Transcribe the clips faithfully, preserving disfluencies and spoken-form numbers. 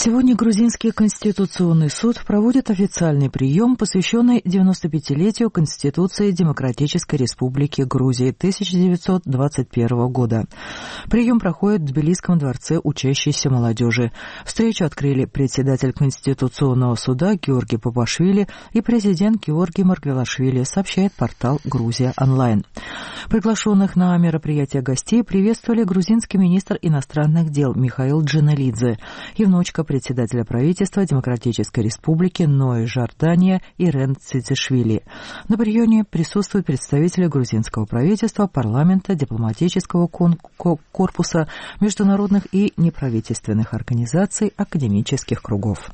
Сегодня Грузинский конституционный суд проводит официальный прием, посвященный девяностопятилетию Конституции Демократической Республики Грузии тысяча девятьсот двадцать первого года. Прием проходит в Тбилисском дворце учащейся молодежи. Встречу открыли председатель Конституционного суда Георгий Папашвили и президент Георгий Маргвелашвили, сообщает портал «Грузия онлайн». Приглашенных на мероприятие гостей приветствовали грузинский министр иностранных дел Михаил Джаналидзе и внучка председателя правительства Демократической Республики Нои Жордания Ирен Цицишвили. На приеме присутствуют представители грузинского правительства, парламента, дипломатического корпуса, международных и неправительственных организаций, академических кругов.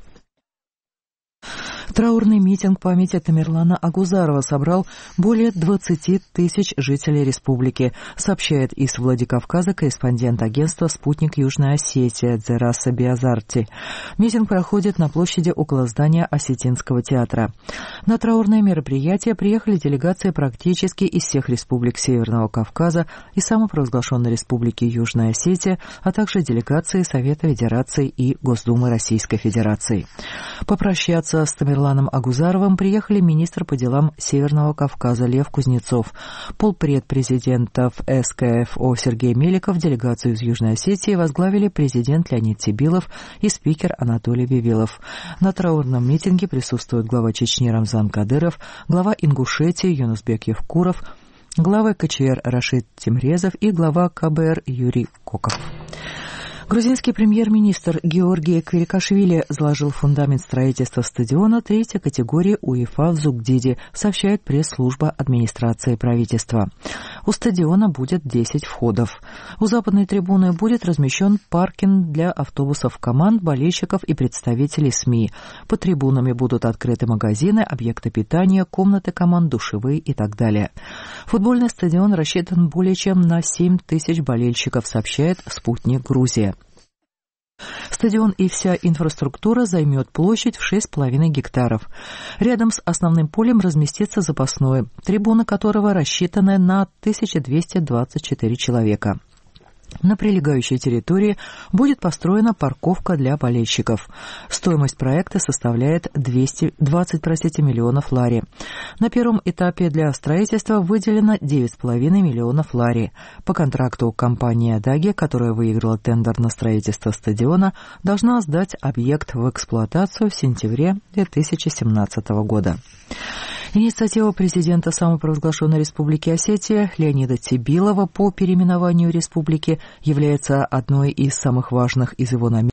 Траурный митинг памяти Тамерлана Агузарова собрал более двадцати тысяч жителей республики, сообщает из Владикавказа корреспондент агентства «Спутник Южная Осетия» Дзераса Биазарти. Митинг проходит на площади около здания Осетинского театра. На траурное мероприятие приехали делегации практически из всех республик Северного Кавказа и самопровозглашенной республики Южная Осетия, а также делегации Совета Федерации и Госдумы Российской Федерации. Попрощаться с Тамерланом Агузаровым приехали министр по делам Северного Кавказа Лев Кузнецов, полпред президентов эс ка эф о Сергей Меликов, делегацию из Южной Осетии возглавили президент Леонид Сибилов и спикер Анатолий Вавилов. На траурном митинге присутствуют глава Чечни Рамзан Кадыров, глава Ингушетии Юнусбек Евкуров, глава ка че эр Рашид Тимрезов и глава ка бэ эр Юрий Коков. Грузинский премьер-министр Георгий Квирикашвили заложил фундамент строительства стадиона третьей категории УЕФА в Зугдиде, сообщает пресс-служба администрации правительства. У стадиона будет десять входов. У западной трибуны будет размещен паркинг для автобусов команд, болельщиков и представителей СМИ. Под трибунами будут открыты магазины, объекты питания, комнаты команд, душевые и так далее. Футбольный стадион рассчитан более чем на семь тысяч болельщиков, сообщает «Спутник Грузия». Стадион и вся инфраструктура займет площадь в шесть с половиной гектаров. Рядом с основным полем разместится запасное, трибуна которого рассчитаны на тысячу двести двадцать четыре человека. На прилегающей территории будет построена парковка для болельщиков. Стоимость проекта составляет двести двадцать простите, миллионов лари. На первом этапе для строительства выделено девять с половиной миллионов лари. По контракту компания «Даги», которая выиграла тендер на строительство стадиона, должна сдать объект в эксплуатацию в сентябре две тысячи семнадцатого года. Инициатива президента самопровозглашенной Республики Осетия Леонида Сибилова по переименованию республики является одной из самых важных из его намерений